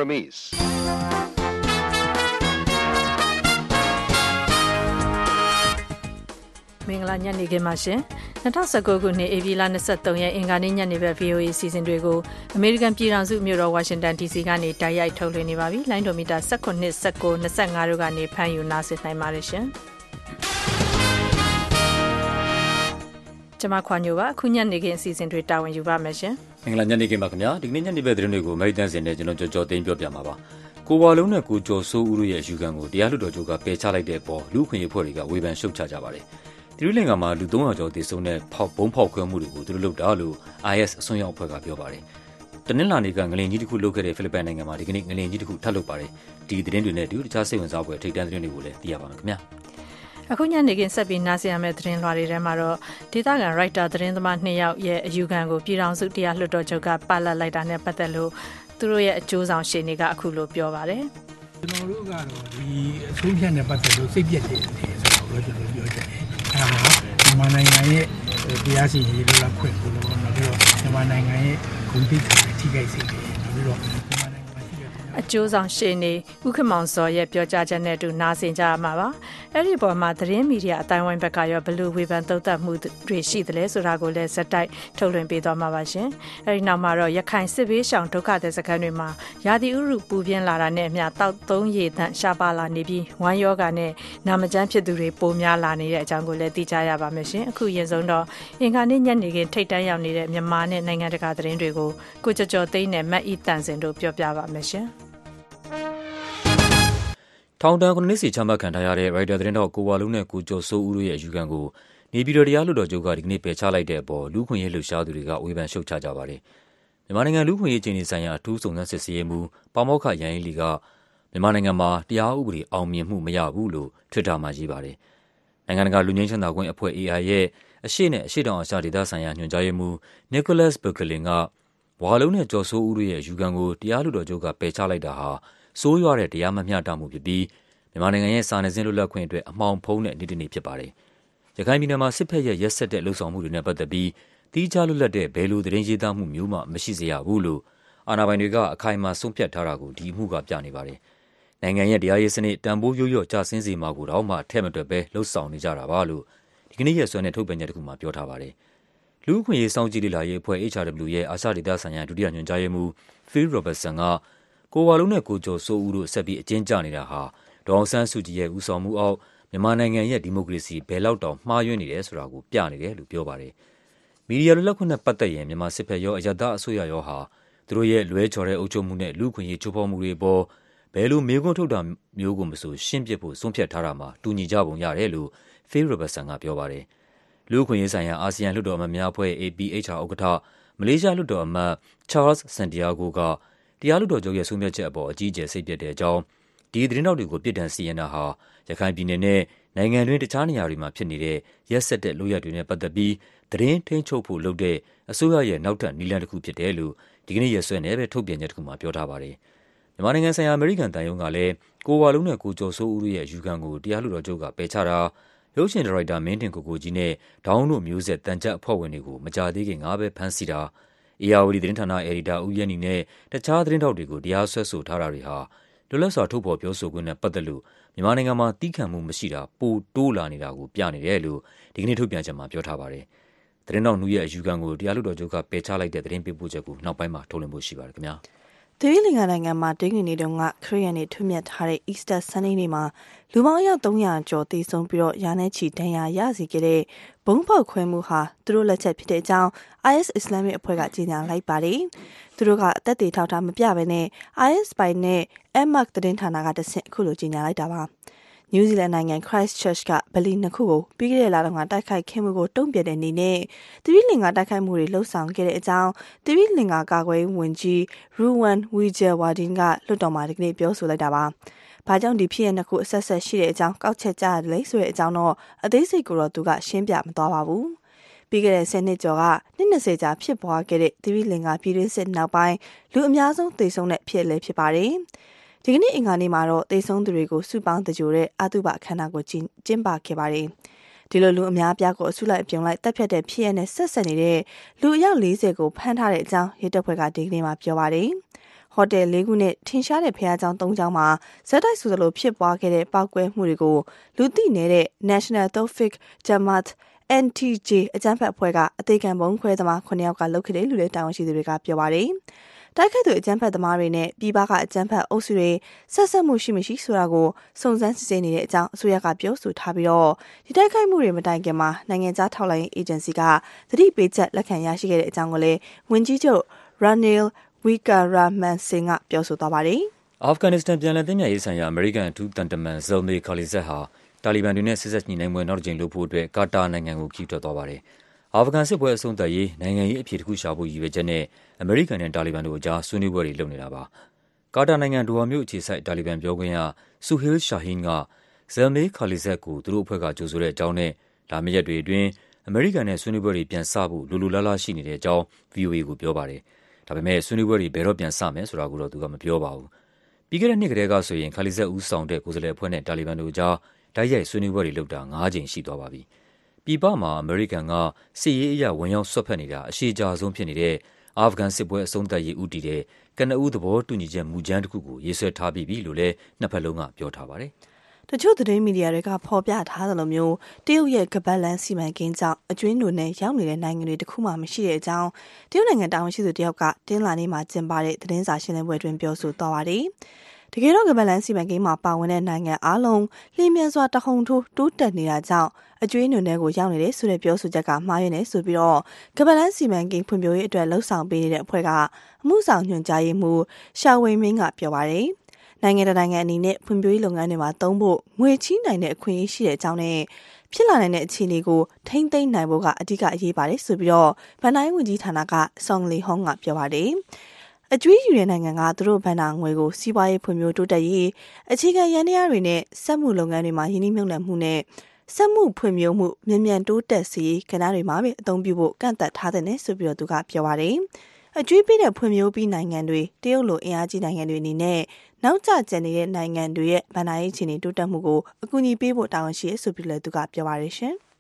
Burmese. မင်္ဂလာညနေခင်းပါရှင်2019ခုနှစ်ဧပြီလ23ရက်အင်္ဂါနေ့ညနေပဲ VOA အစီအစဉ်တွေကိုအမေရိကန်ပြည်ထောင်စုမြို့တော်ဝါရှင်တန် DC ကနေတိုက်ရိုက်ထုတ်လွှင့်နေပါပြီလိုင်းဒိုမီတာ19 19 25တို့ကနေဖမ်းယူနားဆင်နိုင်ပါတယ်ရှင်ကျွန်မခွန်ညိုပါအခုညနေခင်းအစီအစဉ်တွေတာဝန်ယူပါမယ်ရှင်မင်္ဂလာညနေခင်းပါခင်ဗျာဒီကနေ့ညနေပဲသတင်းတွေကိုအမေရိကန်စင်နဲ့ကျွန်တော်ကြော်သိမ်းပြောပြမှာပါကိုဝါလုံးနဲ့ကိုကျော်စိုးဦးတို့ရဲ့အယူခံကိုတရားလွှတ်တော်ချုပ်ကပယ်ချလိုက်တဲ့အပေါ်လူ့အခွင့်အရေးဖွဲ့တွေကဝေဖန်ရှုတ်ချကြပါတယ်ဒီလိုလင်ကမှာလူ300ကျော်တည်ဆုံးတဲ့ဘုံဖောက်ခွဲမှုတွေကိုသူတို့လုပ်တာလို့ IS အစွန်းရောက်အဖွဲ့ကပြောပါတယ်တနင်္လာနေ့ကငလင်ကြီးတစ်ခုလုပ်ခဲ့တဲ့ဖိလစ်ပိုင်နိုင်ငံမှာဒီကနေ့ငလင်ကြီးတစ်ခုထပ်လုပ်ပါတယ်ဒီသတင်းတွေနဲ့တခြားစိတ်ဝင်စားဖွယ်ထိပ်တန်းသတင်းတွေကိုလည်းသိရပါမယ်ခင်ဗျာအခုညနေခင်းဆက်ပြီးနားဆင်ရမယ့်သတင်းလွှာတွေထဲမှာတော့ဒေသခံရိုက်တာသတင်းသမား2ယောက်ရဲ့အယူခံကိုပြည်ထောင်စုတရားလွှတ်တော်ချုပ်ကပလတ်လိုက်တာနဲ့ပတ်သက်လို့သူတို့ရဲ့အကျိုးဆောင်ရှေ့နေကအခုလိုပြောပါတယ်ကျွန်တော်တို့ကတော့ဒီအဆုံးဖြတ်နဲ့ပတ်သက်လို့စိတ်ပြည့်တယ်ဆိုတော့ကျွန်တော်ပြောချင်တယ်အဲဒါမြန်မာနိုင်ငံရဲ့တရားစီရင်ရေးလွတ်လပ်ခွင့်ကိုတော့နောက်ပြီးတော့မြန်မာနိုင်ငံရဲ့ဂုဏ်သိက္ခာထိခိုက်စေတယ်နောက်ပြီးတော့မြန်မာနိုင်ငံမှာရှိတဲ့အကျိုးဆောင်ရှေ့နေဦးခင်မောင်စောရဲ့ပြောကြားချက်နဲ့အတူနားဆင်ကြရမှာပါအဲ့ဒီပေါ်မှာသတင်းမီဒီယာအတိုင်းဝိုင်းဘက်ကရောဘယ်လိုဝေဖန်သုံးသပ်မှုတွေရှိသလဲဆိုတာကိုလည်းဇက်တိုက်ထုတ်လွှင့်ပေးသွားမှာပါရှင်အဲ့ဒီနောက်မှာတော့ရခိုင်စစ်ဘေးရှောင်ဒုက္ခသည်စခန်းတွေမှာရာသီဥတုပူပြင်းလာတာနဲ့အမျှတောက်သုံးရေသန့်ရှားပါလာနေပြီးဝမ်းယောဂါနဲ့နာမကျန်းဖြစ်သူတွေပိုများလာနေတဲ့အကြောင်းကိုလည်းသိကြရပါမယ်ရှင်အခုရင်ဆုံးတော့အင်္ဂါနေ့ညနေခင်းထိတ်တန်းရောက်နေတဲ့မြန်မာနဲ့နိုင်ငံတကာသတင်းတွေကိုကိုကျော်ကျော်သိန်းနဲ့မတ်ဤတန်စင်တို့ပြောပြပါမယ်ရှင်ထောင်ဒဏ်9နှစ်စီချမှတ်ခံထားရတဲ့ရိုက်တာသတင်းတော်ကိုဝါလုံးနဲ့ကိုကျော်စိုးဦးတို့ရဲ့အယူခံကိုနေပြည်တော်တရားလွှတ်တော်ချုပ်ကဒီကနေ့ပယ်ချလိုက်တဲ့အပေါ်လူ့ခွင့်ရေးလှုပ်ရှားသူတွေကဝေဖန်ရှုတ်ချကြပါတယ်။မြန်မာနိုင်ငံလူ့ခွင့်ရေးအခြေအနေဆိုင်ရာအထူးစုံစမ်းစစ်ဆေးရေးမှူးပါမောက္ခရန်ရေးလီကမြန်မာနိုင်ငံမှာတရားဥပဒေအောင်မြင်မှုမရဘူးလို့ Twitter မှာရေးပါတယ်။နိုင်ငံတကာလူငင်းချမ်းသာခွင့်အဖွဲ့ AI ရဲ့အရှေ့နဲ့အရှေ့တောင်အာရှဒေသဆိုင်ရာညွှန်ကြားရေးမှူး Nicholas Berkelin ကဝါလုံးနဲ့ကျော်စိုးဦးတို့ရဲ့အယူခံကိုတရားလွှတ်တော်ချုပ်ကပယ်ချလိုက်တာဟာဆိုးရွားတဲ့တရားမမျှတမှုဖြစ်ပြီးမြန်မာနိုင်ငံရဲ့စာနယ်ဇင်းလွတ်လပ်ခွင့်အတွက်အမှောင်ဖုံးတဲ့နေ့တစ်နေ့ဖြစ်ပါတယ်။ရခိုင်ပြည်နယ်မှာစစ်ဖက်ရဲ့ရက်စက်တဲ့လှုပ်ဆောင်မှုတွေနဲ့ပတ်သက်ပြီးတီးခြားလွတ်လပ်တဲ့ဘယ်လိုသတင်းရေးသားမှုမျိုးမှမရှိစေရဘူးလို့အာဏာပိုင်တွေကအခိုင်အမာဆုံးဖြတ်ထားတာကိုဒီအမှုကပြနေပါတယ်။နိုင်ငံရဲ့တရားရေးစနစ်တန်ဖိုးရိုးရိုးကျဆင်းစေမှာကိုတော့မှအထက်မတွက်ပဲလှုပ်ဆောင်နေကြတာပါလို့ဒီကနေ့ရက်စွဲနဲ့ထုတ်ပြန်ချက်တစ်ခုမှာပြောထားပါတယ်။လူ့အခွင့်အရေးစောင့်ကြည့်လေ့လာရေးအဖွဲ့ HRW ရဲ့အာရှဒေသဆိုင်ရာဒုတိယညွှန်ကြားရေးမှူး Phil Robertson ကကိုဝါလုံးနဲ့ကိုကျော်စိုးဦးတို့ဆက်ပြီးအကျဉ်းကျနေတာဟာဒေါအောင်ဆန်းစုကြည်ရဲ့ဦးဆောင်မှုအောက်မြန်မာနိုင်ငံရဲ့ဒီမိုကရေစီဘယ်လောက်တောင်မှားယွင်းနေတယ်ဆိုတာကိုပြနေတယ်လို့ပြောပါတယ်။မီဒီယာလွတ်လပ်ခွင့်နဲ့ပတ်သက်ရင်မြန်မာစစ်ဖက်ရောအယက်သားအစိုးရရောဟာသူတို့ရဲ့လွဲချော်တဲ့အုပ်ချုပ်မှုနဲ့လူ့အခွင့်အရေးချိုးဖောက်မှုတွေပေါ်ဘယ်လိုမေးခွန်းထုတ်တာမျိုးကိုမဆိုရှင်းပြဖို့ဆုံးဖြတ်ထားတာမှာတူညီကြပုံရတယ်လို့ Phil Robertson ကပြောပါတယ်။လူ့အခွင့်အရေးဆိုင်ရာအာဆီယံလွှတ်တော်အမတ်များအဖွဲ့ APHR ဥက္ကဋ္ဌမလေးရှားလွှတ်တော်အမတ် Charles Santiago ကတရားလွှတ်တော်ချုပ်ရဲ့ဆုံးဖြတ်ချက်အပေါ်အကြီးအကျယ်စိတ်ပျက်တဲ့အကြောင်းဒီသတင်းတောက်တွေကိုပြစ်ဒဏ်စီရင်တာဟာရခိုင်ပြည်နယ်နဲ့နိုင်ငံတွင်းတခြားနေရာတွေမှာဖြစ်နေတဲ့ရက်စက်တဲ့လုပ်ရပ်တွေနဲ့ပတ်သက်ပြီးသတင်းထိန်းချုပ်ဖို့လုပ်တဲ့အစိုးရရဲ့နောက်ထပ်နည်းလမ်းတစ်ခုဖြစ်တယ်လို့ဒီကနေ့ရက်စွဲနဲ့ပဲထုတ်ပြန်ချက်တစ်ခုမှာပြောထားပါတယ်။မြန်မာနိုင်ငံဆိုင်ရာအမေရိကန်တန်ယုံကလည်းကိုဝါလုံးနဲ့ကိုကျော်စိုးဦးတို့ရဲ့အယူခံကိုတရားလွှတ်တော်ချုပ်ကပယ်ချတာရုပ်ရှင်ဒါရိုက်တာမင်းတင်ကိုကိုကြီးနဲ့ဒေါင်းတို့မျိုးဆက်တန်ကြပ်အဖွဲ့ဝင်တွေကိုမကြာသေးခင်ကပဲဖမ်းဆီးတာARDသတင်းဌာနအယ်ဒီတာဦးရဲနီနဲ့တခြားသတင်းတောက်တွေကိုတရားစွဲဆိုထားတာတွေဟာလွတ်လပ်စွာထုတ်ဖော်ပြောဆိုခွင့်နဲ့ပတ်သက်လို့မြန်မာနိုင်ငံမှာတီးခံမှုမရှိတာပိုတိုးလာနေတာကိုပြနေတယ်လို့ဒီကနေ့ထုတ်ပြန်ချက်မှာပြောထားပါတယ်။သတင်းတောက်နှူရဲ့အယူခံကိုတရားလွှတ်တော်ချုပ်ကပယ်ချလိုက်တဲ့သတင်းပေးပို့ချက်ကိုနောက်ပိုင်းမှာထုတ်လွှင့်ဖို့ရှိပါတယ်ခင်ဗျာ။သီရိလင်္ကာနိုင်ငံမှာတနင်္ဂနွေနေ့တုန်းကခရစ်ယာန်တွေထွတ်မြတ်ထားတဲ့ Easter Sunday နေ့မှာလူပေါင်းအယောက်300ကျော်သေဆုံးပြီးတော့ရာနဲ့ချီဒဏ်ရာရစေခဲ့တဲ့ဘုံဖောက်ခွဲမှုဟာသူတို့လက်ချက်ဖြစ်တဲ့အကြောင်း IS အစ္စလာမစ်အဖွဲ့ကကြေညာလိုက်ပါတယ်။သူတို့ကအသက်သေထောက်ထားမပြဘဲနဲ့ IS ပိုင်နဲ့ Amaq သတင်းဌာနကတဆင့်အခုလိုကြေညာလိုက်တာပါ။နယူးဇီလန်နိုင်ငံ Christchurch ကဗလီ2ခုကိုပြီးခဲ့တဲ့လတုန်းကတိုက်ခိုက်ခဲ့မှုကိုတုံ့ပြန်တဲ့အနေနဲ့သီရိလင်္ကာတိုက်ခိုက်မှုတွေလှုပ်ဆောင်ခဲ့တဲ့အကြောင်းသီရိလင်္ကာကာကွယ်ရေးဝန်ကြီး Ruwan Wijewardene ကလွှတ်တော်မှာဒီကနေ့ပြောဆိုလိုက်တာပါ။ဘာကြောင့်ဒီဖြစ်ရပ်နှစ်ခုအဆက်ဆက်ရှိတဲ့အကြောင်းကောက်ချက်ကြရတယ်လဲဆိုတဲ့အကြောင်းတော့အသေးစိတ်ကိုတော့သူကရှင်းပြမသွားပါဘူး။ပြီးခဲ့တဲ့10နှစ်ကျော်ကနှစ်20ကြာဖြစ်ပွားခဲ့တဲ့သီရိလင်္ကာပြည်တွင်းစစ်နောက်ပိုင်းလူအများဆုံးသေဆုံးတဲ့ဖြစ်လည်းဖြစ်ပါတယ်။ဒီကနေ့အင်္ဂါနေ့မှာတော့သေဆုံးသူတွေကိုစုပေါင်းတကြိုတဲ့အတုပအခမ်းအနားကိုကျင်းပခဲ့ပါတယ်။ဒီလိုလူအများအပြားကိုအစုလိုက်အပြုံလိုက်တပ်ဖြတ်တဲ့ဖြစ်ရပ်နဲ့ဆက်ဆက်နေတဲ့လူအယောက်40ကိုဖမ်းထားတဲ့အကြောင်းရဲတပ်ဖွဲ့ကဒီကနေ့မှာပြောပါတယ်။ဟိုတယ်၄ခုနဲ့ထင်ရှားတဲ့ဘုရားကျောင်း၃ကျောင်းမှာဇက်တိုက်ဆိုသလိုဖြစ်ပွားခဲ့တဲ့ပောက်ကွဲမှုတွေကိုလူသိနေတဲ့ National Tawfiq Jamaat NTJ အကြမ်းဖက်အဖွဲ့ကအသေးခံပုံခွဲသမား9ယောက်ကလုပ်ခဲ့တယ်လို့လည်းတာဝန်ရှိသူတွေကပြောပါတယ်။တိုက်ခိုက်သူအကြမ်းဖက်သမားတွေနဲ့ပြည်ပကအကြမ်းဖက်အုပ်စုတွေဆက်ဆက်မှုရှိမရှိဆိုတာကိုစုံစမ်းစစ်ဆေးနေတဲ့အကြောင်းအစိုးရကပြောဆိုထားပြီးတော့ဒီတိုက်ခိုက်မှုတွေမတိုင်ခင်မှာနိုင်ငံခြားထောက်လှမ်းရေးအေဂျင်စီကသတိပေးချက်လက်ခံရရှိခဲ့တဲ့အကြောင်းကိုလည်းဝန်ကြီးချုပ် Ranil Wickremesinghe ကပြောဆိုသွားပါတယ်။အာဖဂန်နစ္စတန်ပြန်လည်သိမ်းမြစ်ရေးဆိုင်ရာအမေရိကန်အထူးတန်တမန် Zalmay Khalilzad ဟာတာလီဘန်တွေနဲ့ဆက်စပ်ညှိနှိုင်းပွဲနောက်တစ်ကြိမ်လုပ်ဖို့အတွက်ကာတာနိုင်ငံကိုခရီးထွက်သွားပါတယ်။အာဖဂန်စစ်ပွဲအဆုံးသတ်ရေးနိုင်ငံရေးအဖြေတစ်ခုရှာဖို့ရည်ရွယ်ချက်နဲ့အမေရိကန်နဲ့တာလီဘန်တို့အကြားဆွေးနွေးပွဲတွေလုပ်နေတာပါ။ကာတာနိုင်ငံဒိုဟာမြို့အခြေစိုက်တာလီဘန်ပြောခွင့်ရ Suhail Shaheen က Zalmay Khalilzad ကိုသူတို့အဖွဲ့ကကြိုဆိုတဲ့အကြောင်းနဲ့လာမယ့်ရက်တွေအတွင်းအမေရိကန်နဲ့ဆွေးနွေးပွဲတွေပြန်စဖို့လိုလိုလားလားရှိနေတဲ့အကြောင်း VOA ကိုပြောပါတယ်။ဒါပေမဲ့ဆွေးနွေးပွဲတွေဘယ်တော့ပြန်စမယ်ဆိုတာကိုတော့သူကမပြောပါဘူး။ပြီးခဲ့တဲ့နှစ်ကတည်းကဆိုရင်Khalilzadဦးဆောင်တဲ့ကိုယ်စားလှယ်အဖွဲ့နဲ့တာလီဘန်တို့အကြားတိုက်ရိုက်ဆွေးနွေးပွဲတွေလုပ်တာ9ကြိမ်ရှိသွားပါပြီ။ပြည်ပမှာအမေရိကန်ကစစ်ရေးအရဝင်ရောက်ဆွတ်ဖက်နေတာအရှိအဆုံးဖြစ်နေတဲ့အာဖဂန်စစ်ပွဲအဆုံးသတ်ရေးဦးတည်တဲ့ကနဦးသဘောတူညီချက်မူကြမ်းတစ်ခုကိုရေးဆွဲထားပြီးပြီလို့လည်းနှစ်ဖက်လုံးကပြောထားပါတယ်။တချို့သတင်းမီဒီယာတွေကဖော်ပြထားသလိုမျိုးတရုတ်ရဲ့ကပတ်လန်းစီမံကိန်းကြောင့်အကျွင်းတို့နဲ့ရောက်နေတဲ့နိုင်ငံတွေတခုမှမရှိတဲ့အကြောင်းတရုတ်နိုင်ငံတာဝန်ရှိသူတယောက်ကတင်းလာနေမှာကျင်းပတဲ့သတင်းစာရှင်းလင်းပွဲတွင်ပြောဆိုသွားပါတယ်။တကယ်တော့ကပတ်လန်းစီမံကိန်းမှာပါဝင်တဲ့နိုင်ငံအလုံးလျင်မြန်စွာတဟုန်ထိုးတိုးတက်နေတာကြောင့်အကျွေးနွယ်နယ်ကိုရောက်နေတဲ့ဆိုတဲ့ပြောဆိုချက်ကမှားယွင်းနေဆိုပြီးတော့ကပတ်လန်းစီမံကိန်းဖွံ့ဖြိုးရေးအတွက်လှုံ့ဆော်ပေးနေတဲ့အဖွဲ့ကအမှုဆောင်ညွှန်ကြားရေးမှူးရှာဝင်းမင်းကပြောပါတယ်။နိုင်ငံတကာနိုင်ငံအနေနဲ့ဖွံ့ဖြိုးရေးလုပ်ငန်းတွေမှာသုံးဖို့ငွေချေးနိုင်တဲ့အခွင့်အရေးရှိတဲ့အကြောင်းနဲ့ဖြစ်လာနိုင်တဲ့အခြေအနေကိုထိမ့်သိမ်းနိုင်ဖို့ကအဓိကအရေးပါတယ်ဆိုပြီးတော့ဗန်တိုင်းဝန်ကြီးဌာနကဆောင်းလီဟောင်းကပြောပါတယ်။အကျွေးယူတဲ့နိုင်ငံကသူတို့ဘဏ္ဍာငွေကိုစီးပွားရေးဖွံ့ဖြိုးတိုးတက်ရေးအခြေခံရန်တရားတွေနဲ့စက်မှုလုပ်ငန်းတွေမှာယင်းနှိမ့်နှံမှုနဲ့စက်မှုဖွံ့ဖြိုးမှုမြန်တိုးတက်စေကဏ္ဍတွေမှာပဲအသုံးပြုဖို့ကန့်သတ်ထားတဲ့ဆိုပြီးတော့သူကပြောပါတယ်။အကျွေးပေးတဲ့ဖွံ့ဖြိုးပြီးနိုင်ငံတွေတရုတ်လိုအင်အားကြီးနိုင်ငံတွေအနေနဲ့နောက်ကျကျန်နေတဲ့နိုင်ငံတွေရဲ့ဗဏ္ဍာရေးအခြေအနေတိုးတက်မှုကိုအကူအညီပေးဖို့တာဝန်ရှိရဆိုပြီးလည်းသူကပြောပါတယ်ရှင်။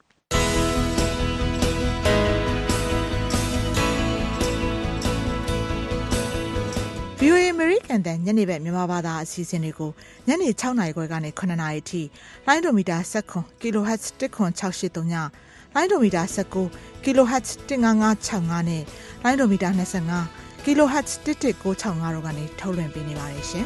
VOA American တန်ညနေဘက်မြန်မာဘာသာအစီအစဉ်တွေကိုညနေ6နာရီခွဲကနေ9နာရီအထိလိုင်းဒိုမီတာ19 kHz 10683ညလိုင်းဒိုမီတာ19 kHz 15565နဲ့လိုင်းဒိုမီတာ25 kHz 11965တို့ကနေထုတ်လွှင့်ပေးနေပါတယ်ရှင်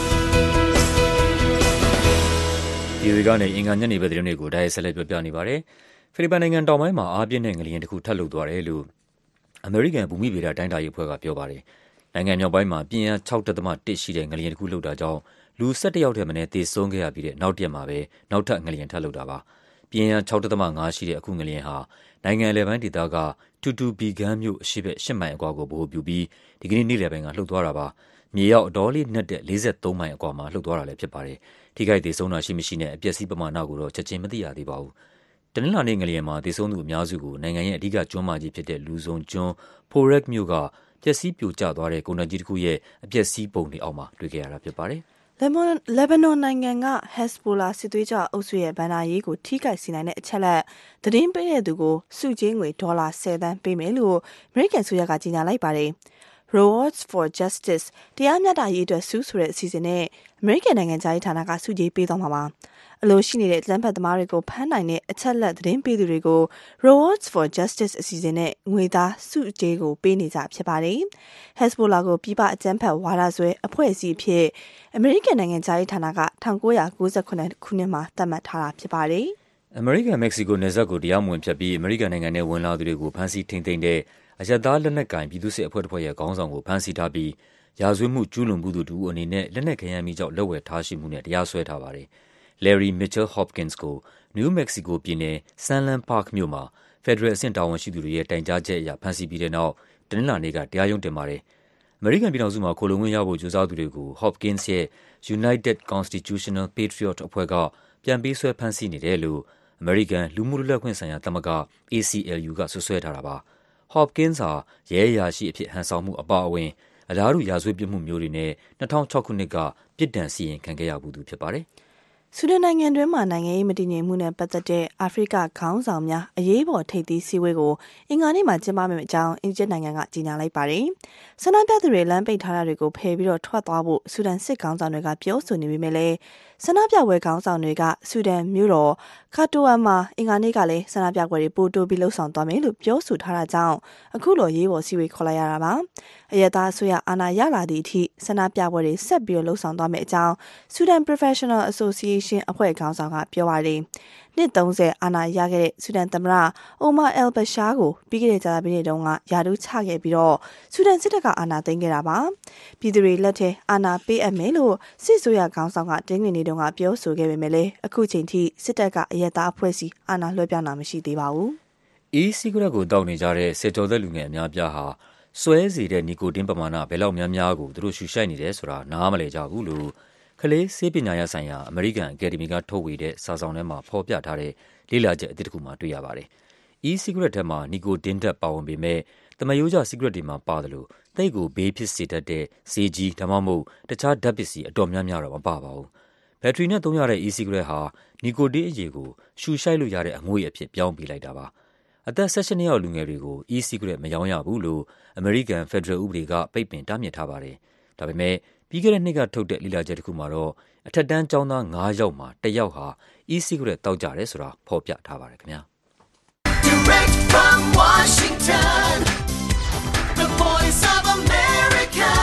။ VOA ကနေအင်္ဂါညနေဘက်သတင်းတွေကိုဒါရိုက်ဆက်လက်ပြောပြနေပါတယ်။ဖိလစ်ပိုင်နိုင်ငံတောင်ပိုင်းမှာအားပြင်းတဲ့ငလျင်တစ်ခုထပ်လှုပ်သွားတယ်လို့အမေရိကန်ဘူမိဗေဒတိုင်းတာရေးအဖွဲ့ကပြောပါတယ်။နိုင်ငံမြောက်ပိုင်းမှာပြင်းအား 6.1 ရှိတဲ့ငလျင်တစ်ခုလှုပ်တာကြောင့်လူ17ယောက်ထက်မနည်းသေဆုံးခဲ့ရပြီးတဲ့နောက်တရက်မှာပဲနောက်ထပ်ငလျင်ထပ်လှုပ်တာပါ။ပြင်းအား 6.5 ရှိတဲ့အခုငလျင်ဟာနိုင်ငံအလယ်ပိုင်းဒေသကတူတူဘီဂန်မြို့အရှေ့ဘက်8မိုင်အကွာကိုဗဟိုပြုပြီးဒီကနေ့နေ့လယ်ပိုင်းကလှုပ်သွားတာပါ။မြေရောက်အတော်လေးနှက်တဲ့43မိုင်အကွာမှာလှုပ်သွားတာလည်းဖြစ်ပါတယ်။ထိခိုက်သေဆုံးတာရှိမရှိနဲ့အပျက်စီးပမာဏကိုတော့ချက်ချင်းမသိရသေးပါဘူး။တနင်္လာနေ့ငလျင်မှာသေဆုံးသူအများစုကိုနိုင်ငံရဲ့အဓိကကျွန်းမကြီးဖြစ်တဲ့လူဆုံကျွန်းဖိုရက်မြို့ကပျက်စီးပြိုကျသွားတဲ့ကုန်တန်းကြီးတစ်ခုရဲ့အပျက်စီးပုံတွေအောက်မှာတွေ့ခဲ့ရတာဖြစ်ပါတယ်။လက်ဘနွန်နိုင်ငံက Hezbollah စစ်သွေးကြွအုပ်စုရဲ့ဗန်ဒါရေးကိုထိခိုက်စေနိုင်တဲ့အချက်လက်သတင်းပေးတဲ့သူကိုစုကြေးငွေဒေါ်လာ10 သန်းပေးမယ်လို့အမေရိကန်ဆိုရကကြေညာလိုက်ပါတယ်။ Rewards for Justice တရားမျှတရေးအတွက်စုဆိုတဲ့အစီအစဉ်နဲ့အမေရိကန်နိုင်ငံသားရေးဌာနကစုကြေးပေးသွားမှာပါ။အလိုရှိနေတဲ့လမ်းဖက်သမားတွေကိုဖမ်းနိုင်တဲ့အချက်လက်သတင်းပေးသူတွေကို Rewards for Justice အစီအစဉ်နဲ့ငွေသားစုကြေးကိုပေးနေကြဖြစ်ပါတယ်။ Hezbollah ကိုပြည်ပအကြမ်းဖက်ဝါဒစွဲအဖွဲ့အစည်းအဖြစ်အမေရိကန်နိုင်ငံသားရေးဌာနက1998ခုနှစ်မှာသတ်မှတ်ထားတာဖြစ်ပါတယ်။အမေရိကန်-မက္ကဆီကိုနယ်စပ်ကိုတရားမဝင်ဖြတ်ပြီးအမေရိကန်နိုင်ငံထဲဝင်လာသူတွေကိုဖမ်းဆီးထိန်းသိမ်းတဲ့အရပ်သားလက်နက်ကိုင်ပြည်သူ့စစ်အဖွဲ့တစ်ဖွဲ့ရဲ့ခေါင်းဆောင်ကိုဖမ်းဆီးထားပြီးရာဇဝတ်မှုကျူးလွန်မှုသူတူအနေနဲ့လက်နက်ခဲယမ်းမိကြောင့်လက်ဝယ်ထားရှိမှုနဲ့တရားစွဲထားပါတယ်။ Larry Mitchell Hopkins ကိုနယူးမက္ကဆီကိုပြည်နယ် Sunland Park မြို့မှာဖက်ဒရယ်အဆင့်တာဝန်ရှိသူတွေရဲ့တိုင်ကြားချက်အရဖမ်းဆီးပြီးတဲ့နောက်တနင်္လာနေ့ကတရားရုံးတင်ပါတယ်။အမေရိကန်ပြည်ထောင်စုမှာခိုလှုံခွင့်ရဖို့ကြိုးစားသူတွေကို Hopkins ရဲ့ United Constitutional Patriot အဖွဲ့ကပြန်ပေးဆွဲဖမ်းဆီးနေတယ်လို့အမေရိကန်လူမှုလွတ်လပ်ခွင့်ဆိုင်ရာသမဂ္ဂ ACLU ကဆွဆွဲထားတာပါ။ Hopkins ဟာရဲအရာရှိအဖြစ်ဟန်ဆောင်မှုအပါအဝင်အလားတူရာဇဝတ်ပြစ်မှုမျိုးတွေနဲ့2006ခုနှစ်ကပြစ်ဒဏ်စီရင်ခံခဲ့ရဘူးသူဖြစ်ပါတယ်။ဆူဒန်နိုင်ငံတွင်းမှာနိုင်ငံရေးမတည်ငြိမ်မှုနဲ့ပတ်သက်တဲ့အာဖရိကခေါင်းဆောင်များအရေးပေါ်ထိပ်သီးစည်းဝေးကိုအင်္ဂါနေ့မှာကျင်းပမယ့်အကြောင်းအီဂျစ်နိုင်ငံကကြေညာလိုက်ပါတယ်။ဆန္ဒပြသူတွေလမ်းပိတ်ထားတာတွေကိုဖယ်ပြီးတော့ထွက်သွားဖို့ဆူဒန်စစ်ခေါင်းဆောင်တွေကပြောဆိုနေပေမဲ့လည်းဆန္ဒပြပွဲခေါင်းဆောင်တွေကဆူဒန်မြို့တော်ခါတိုဝမ်မှာအင်္ဂါနေ့ကလည်းဆန္ဒပြပွဲတွေပိုတိုးပြီးလှုပ်ဆောင်သွားမယ်လို့ပြောဆိုထားတာကြောင့်အခုလိုရေးပေါ်စည်းဝေးခေါ်လိုက်ရတာပါ။အရသာအစိုးရအာဏာရလာသည့်အထိဆန္ဒပြပွဲတွေဆက်ပြီးလှုပ်ဆောင်သွားမယ့်အကြောင်း Sudan Professional Association အဖွဲ့ခေါင်းဆောင်ကပြောပါတယ်။နှစ်30အာဏာရခဲ့တဲ့ဆူဒန်သမ္မတအိုမာအယ်ဘရှားကိုပြီးခဲ့တဲ့ကြာသပတေးနေ့တုန်းကယာတူးချခဲ့ပြီးတော့ဆူဒန်စစ်တပ်ကအာဏာသိမ်းခဲ့တာပါ။ပြည်သူတွေလက်ထဲအာဏာပေးအပ်မယ်လို့စစ်ဆိုရခေါင်းဆောင်ကတင်းငင်နေတုန်းကပြောဆိုခဲ့ပေမဲ့လည်းအခုချိန်ထိစစ်တပ်ကအရသာအဖွဲ့စီအာဏာလွှဲပြောင်းတာမရှိသေးပါဘူး။ E-cigarette ကိုတောက်နေကြတဲ့စစ်ကြောသက်လူငယ်အများပြားဟာစွဲစေတဲ့နီကိုတင်းပမာဏဘယ်လောက်များများကိုသူတို့ရှူရှိုက်နေတယ်ဆိုတာနားမလည်ကြဘူးလို့ကလေးဆေးပညာရဆိုင်ရာအမေရိကန်အကယ်ဒမီကထုတ်ဝေတဲ့စာဆောင်ထဲမှာဖော်ပြထားတဲ့လေ့လာချက်အသစ်တစ်ခုမှာတွေ့ရပါတယ်။ E-cigarette ထဲမှာနီကိုတင်းဓာတ်ပါဝင်ပေမဲ့တမယိုးကျ cigarette တွေမှာပါတယ်လို့သိပ်ကိုဘေးဖြစ်စေတတ်တဲ့ဆေးကြီးဒါမှမဟုတ်တခြားဓာတ်ပစ္စည်းအတော်များများတော့မပါပါဘူး။ဘက်ထရီနဲ့သုံးရတဲ့ E-cigarette ဟာနီကိုတင်းအရည်ကိုရှူရှိုက်လို့ရတဲ့အငွေ့အဖြစ်ပြောင်းပေးလိုက်တာပါ။အသက်18နှစ်အောက်လူငယ်တွေကို E-cigarette မရောင်းရဘူးလို့အမေရိကန်ဖက်ဒရယ်ဥပဒေကပိတ်ပင်တားမြစ်ထားပါတယ်။ဒါပေမဲ့ပြီးခဲ့တဲ့နှစ်ကထုတ်တဲ့လေ့လာချက်တစ်ခုမှာတော့အထက်တန်းကျောင်းသား9ယောက်မှာ1ယောက်ဟာ E-cigarette တောက်ကြတယ်ဆိုတာဖော်ပြထားပါတယ်ခင်ဗျာ။ Direct from Washington, the voice of America,